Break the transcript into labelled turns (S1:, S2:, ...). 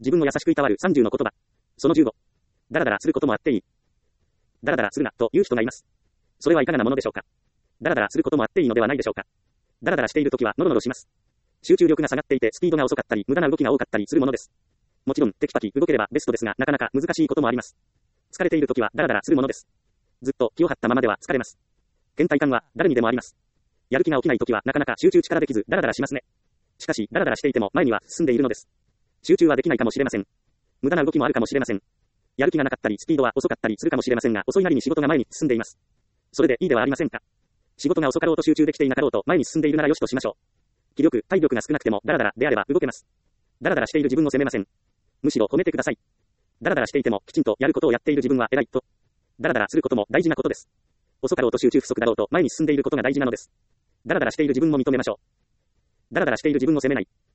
S1: 自分を優しくいたわる30の言葉。その15。だらだらすることもあっていい。だらだらするな、という人がいます。それはいかがなものでしょうか。だらだらすることもあっていいのではないでしょうか。だらだらしているときは、ノロノロします。集中力が下がっていて、スピードが遅かったり、無駄な動きが多かったりするものです。もちろん、テキパキ動ければベストですが、なかなか難しいこともあります。疲れているときは、だらだらするものです。ずっと気を張ったままでは疲れます。倦怠感は、誰にでもあります。やる気が起きないときは、なかなか集中力できず、だらだらしますね。しかし、だらだらしていても、前には進んでいるのです。集中はできないかもしれません。無駄な動きもあるかもしれません。やる気がなかったり、スピードは遅かったりするかもしれませんが、遅いなりに仕事が前に進んでいます。それでいいではありませんか。仕事が遅かろうと集中できていなかろうと前に進んでいるならよしとしましょう。気力、体力が少なくてもダラダラであれば動けます。ダラダラしている自分を責めません。むしろ褒めてください。ダラダラしていてもきちんとやることをやっている自分は偉いと。ダラダラすることも大事なことです。遅かろうと集中不足だろうと前に進んでいることが大事なのです。ダラダラしている自分も認めましょう。ダラダラしている自分を責めない。